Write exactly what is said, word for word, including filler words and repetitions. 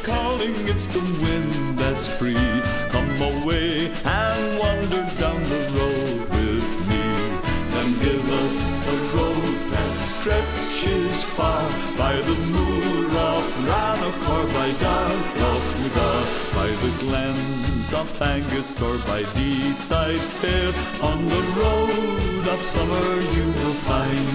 calling, it's the wind that's free. Come away and wander down the road with me. Then give us a road that stretches far, by the moor of Rannoch or by Darlochnagar, by the glens of Angus or by Deeside Fair. On the road of summer you will find